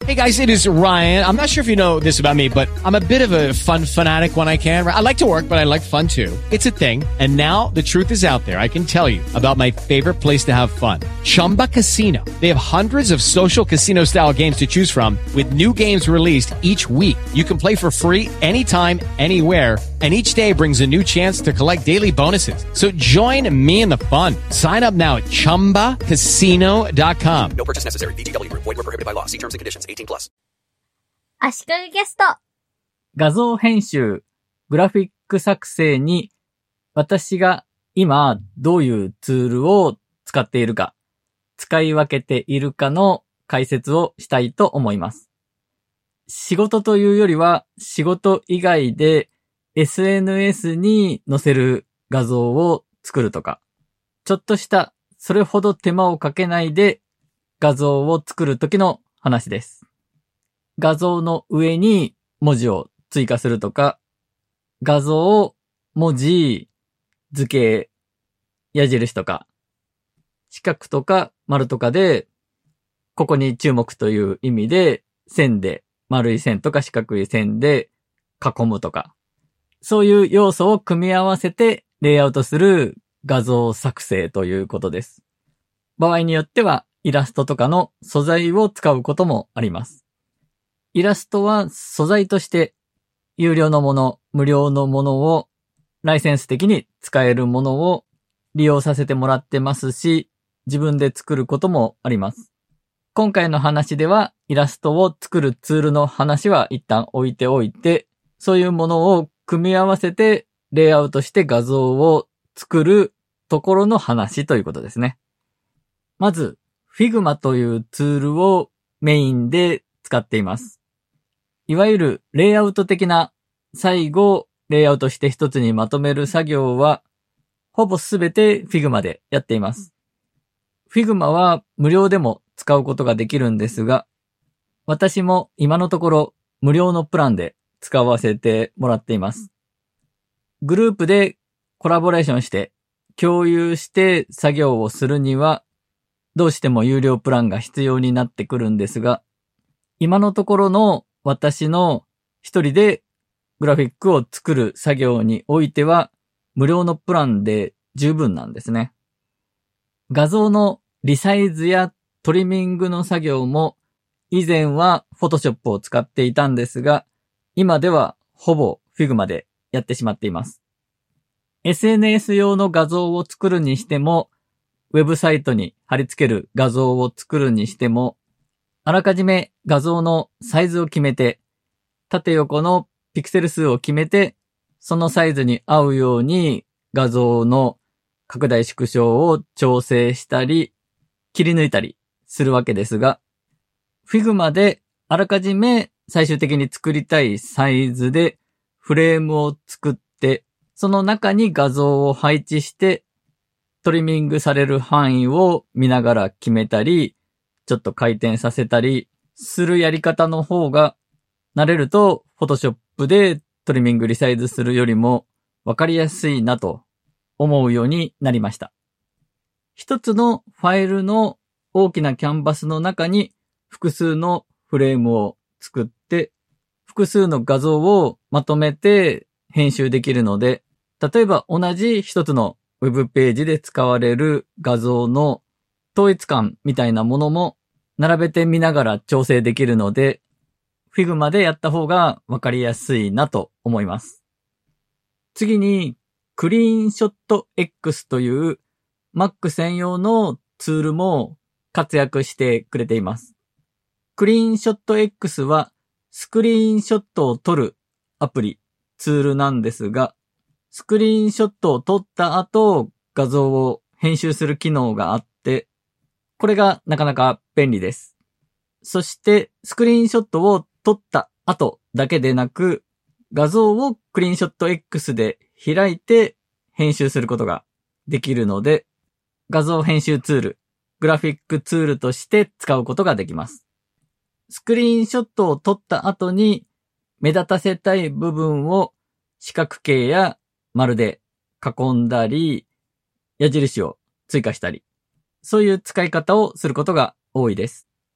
Hey guys, it is Ryan. I'm not sure if you know this about me, but I'm a bit of a fun fanatic when I can. I like to work, but I like fun too. It's a thing. And now the truth is out there. I can tell you about my favorite place to have fun. Chumba Casino. They have hundreds of social casino style games to choose from with new games released each week. You can play for free anytime, anywhere. And each day brings a new chance to collect daily bonuses. So join me in the fun. Sign up now at ChumbaCasino.com. No purchase necessary. VGW Group. Void where prohibited by law. See terms and conditions. 18+. 足利ゲスト。 画像編集、グラフィック作成に私が今どういうツールを使っているか、使い分けているかの解説をしたいと思います。仕事というよりは仕事以外で SNS に載せる画像を作るとか、ちょっとしたそれほど手間をかけないで画像を作るときの話です。画像の上に文字を追加するとか、画像、文字、図形、矢印とか、四角とか丸とかで、ここに注目という意味で、線で、丸い線とか四角い線で囲むとか、そういう要素を組み合わせてレイアウトする画像作成ということです。場合によってはイラストとかの素材を使うこともあります。イラストは素材として有料のもの、無料のものをライセンス的に使えるものを利用させてもらってますし、自分で作ることもあります。今回の話ではイラストを作るツールの話は一旦置いておいて、そういうものを組み合わせてレイアウトして画像を作るところの話ということですね。まず Figma というツールをメインで使っています。いわゆるレイアウト的な最後レイアウトして一つにまとめる作業はほぼすべて Figma でやっています。Figma は無料でも使うことができるんですが、私も今のところ無料のプランで使わせてもらっています。グループでコラボレーションして共有して作業をするにはどうしても有料プランが必要になってくるんですが、今のところの私の一人でグラフィックを作る作業においては無料のプランで十分なんですね。画像のリサイズやトリミングの作業も以前は Photoshop を使っていたんですが、今ではほぼ Figma でやってしまっています。SNS 用の画像を作るにしても、ウェブサイトに貼り付ける画像を作るにしても、あらかじめ画像のサイズを決めて、縦横のピクセル数を決めて、そのサイズに合うように画像の拡大縮小を調整したり、切り抜いたりするわけですが、Figma であらかじめ最終的に作りたいサイズでフレームを作って、その中に画像を配置して、トリミングされる範囲を見ながら決めたり、ちょっと回転させたりするやり方の方が慣れると Photoshop でトリミングリサイズするよりもわかりやすいなと思うようになりました。一つのファイルの大きなキャンバスの中に複数のフレームを作って複数の画像をまとめて編集できるので、例えば同じ一つのウェブページで使われる画像の統一感みたいなものも並べてみながら調整できるので、Figma でやった方がわかりやすいなと思います。次に、クリーンショット X という Mac 専用のツールも活躍してくれています。クリーンショット X はスクリーンショットを撮るアプリ、ツールなんですが、スクリーンショットを撮った後、画像を編集する機能があって、これがなかなか便利です。そして、スクリーンショットを撮った後だけでなく、画像をクリーンショット X で開いて編集することができるので、画像編集ツール、グラフィックツールとして使うことができます。スクリーンショットを撮った後に目立たせたい部分を四角形や丸で囲んだり、矢印を追加したり、そういう使い方をすることが多いです。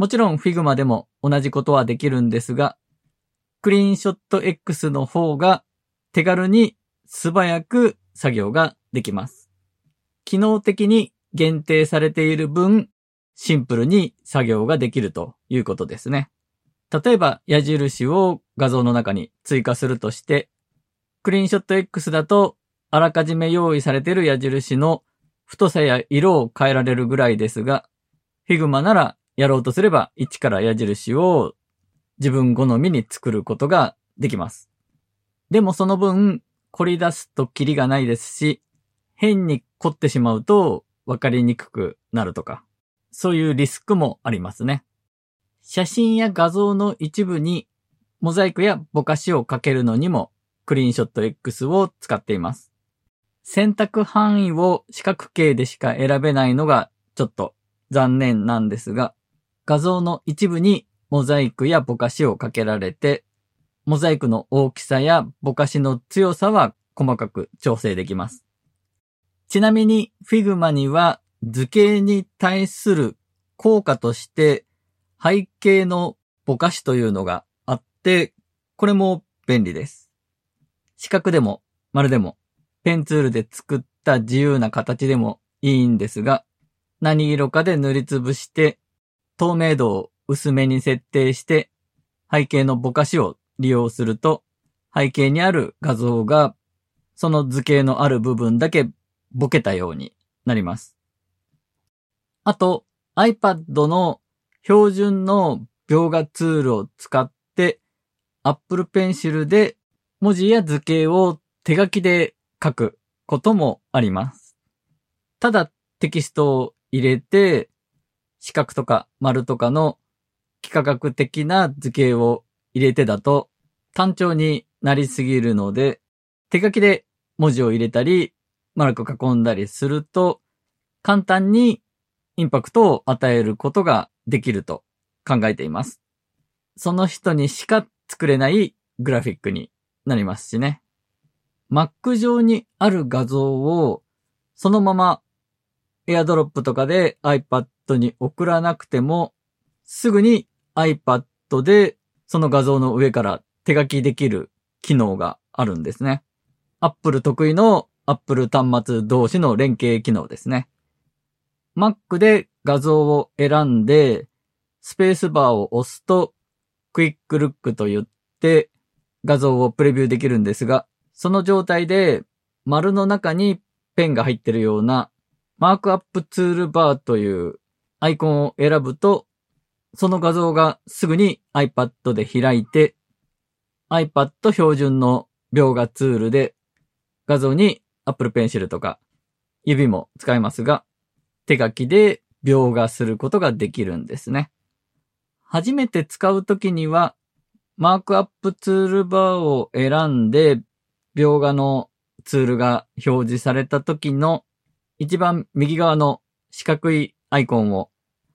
もちろん Figma でも同じことはできるんですが、クリーンショット X の方が手軽に素早く作業ができます。機能的に限定されている分、シンプルに作業ができるということですね。例えば矢印を画像の中に追加するとして、クリーンショット X だとあらかじめ用意されている矢印の太さや色を変えられるぐらいですが、Figma ならやろうとすれば一から矢印を自分好みに作ることができます。でもその分凝り出すとキリがないですし、変に凝ってしまうと分かりにくくなるとか、そういうリスクもありますね。写真や画像の一部にモザイクやぼかしをかけるのにもクリーンショット X を使っています。選択範囲を四角形でしか選べないのがちょっと残念なんですが、画像の一部にモザイクやぼかしをかけられて、モザイクの大きさやぼかしの強さは細かく調整できます。ちなみに Figma には図形に対する効果として背景のぼかしというのがあって、これも便利です。四角でも丸でもペンツールで作った自由な形でもいいんですが、何色かで塗りつぶして透明度を薄めに設定して背景のぼかしを利用すると背景にある画像がその図形のある部分だけぼけたようになります。あと iPad の標準の描画ツールを使って Apple Pencil で文字や図形を手書きで書くこともあります。ただテキストを入れて四角とか丸とかの幾何学的な図形を入れてだと単調になりすぎるので、手書きで文字を入れたり丸く囲んだりすると簡単にインパクトを与えることができると考えています。その人にしか作れないグラフィックになりますしね。Mac 上にある画像をそのまま AirDrop とかで iPad に送らなくてもすぐに iPad でその画像の上から手書きできる機能があるんですね。Apple 得意の Apple 端末同士の連携機能ですね。Mac で画像を選んでスペースバーを押すとクイックルックと言って画像をプレビューできるんですが、その状態で丸の中にペンが入っているようなマークアップツールバーというアイコンを選ぶと、その画像がすぐに iPad で開いて iPad 標準の描画ツールで画像に Apple Pencil とか指も使えますが、手書きで描画することができるんですね。初めて使うときにはマークアップツールバーを選んで描画のツールが表示されたときの一番右側の四角いアイコンを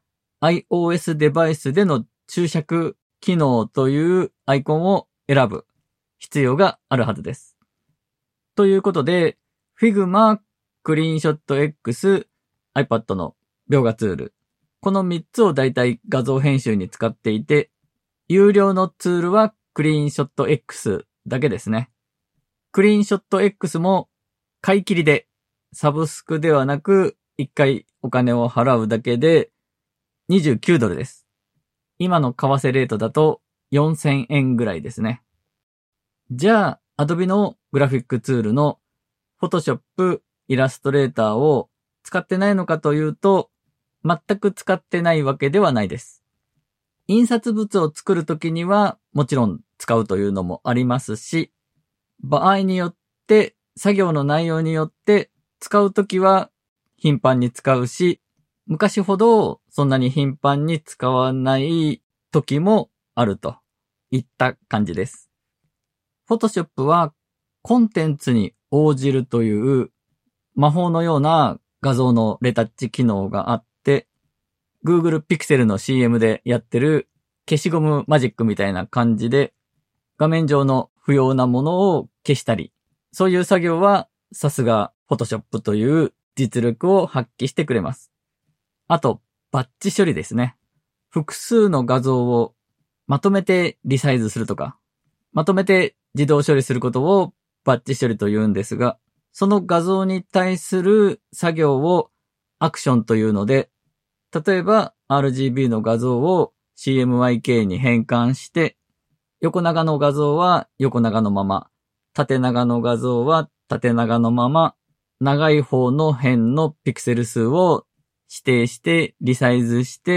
iOS デバイスでの注釈機能というアイコンを選ぶ必要があるはずです。ということで Figma、クリーンショット X、iPad の描画ツール、この3つをだいたい画像編集に使っていて、有料のツールはクリーンショット X だけですね。クリーンショット X も買い切りでサブスクではなく1回お金を払うだけで$29です。今の為替レートだと4000円ぐらいですね。じゃあ Adobe のグラフィックツールの Photoshop、イラストレーターを使ってないのかというと、全く使ってないわけではないです。印刷物を作るときにはもちろん使うというのもありますし、場合によって作業の内容によって使うときは頻繁に使うし、昔ほどそんなに頻繁に使わないときもあるといった感じです。Photoshop はコンテンツに応じるという魔法のような画像のレタッチ機能があって、Google Pixel の CM でやってる消しゴムマジックみたいな感じで画面上の不要なものを消したり、そういう作業はさすが Photoshop という実力を発揮してくれます。あと、バッチ処理ですね。 複数の画像をまとめてリサイズするとか、まとめて自動処理することをバッチ処理と言うんですが、その画像に対する作業をアクションというので、例えば RGB の画像を CMYK に変換して、横長の画像は横長のまま、縦長の画像は縦長のまま、長い方の辺のピクセル数を指定してリサイズして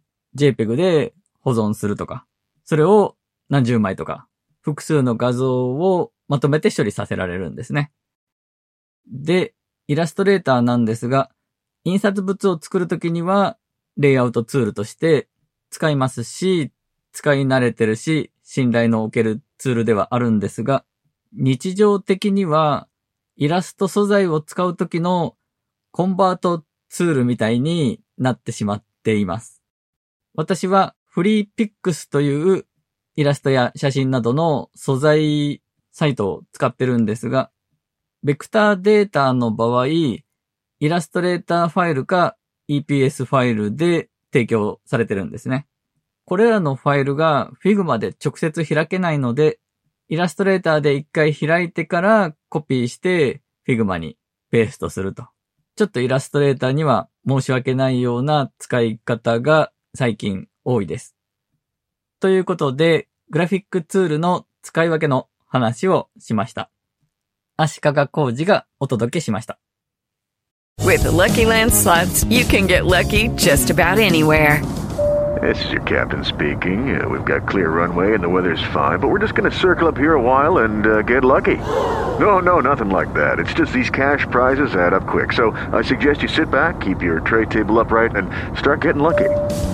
JPEG で保存するとか、それを何十枚とか、複数の画像をまとめて処理させられるんですね。で、イラストレーターなんですが、印刷物を作るときにはレイアウトツールとして使いますし、使い慣れてるし、信頼のおけるツールではあるんですが、日常的にはイラスト素材を使うときのコンバートツールみたいになってしまっています。私はフリーピックスというイラストや写真などの素材サイトを使ってるんですが、ベクターデータの場合、イラストレーターファイルか EPS ファイルで提供されてるんですね。これらのファイルが Figma で直接開けないので、イラストレーターで一回開いてからコピーして Figma にペーストすると。ちょっとイラストレーターには申し訳ないような使い方が最近多いです。ということで、グラフィックツールの使い分けの話をしました。足利浩二がお届けしました。 With the Lucky Land Slots, you can get lucky just about anywhere. This is your captain speaking. We've got clear runway and the weather's fine, but we're just going to circle up here a while and get lucky. No, nothing like that. It's just these cash prizes add up quick. So I suggest you sit back, keep your tray table upright, and start getting lucky.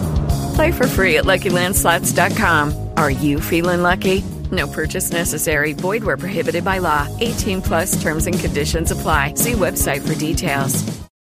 Play for free at LuckyLandSlots.com. Are you feeling lucky? No purchase necessary. Void where prohibited by law. 18+ terms and conditions apply. See website for details.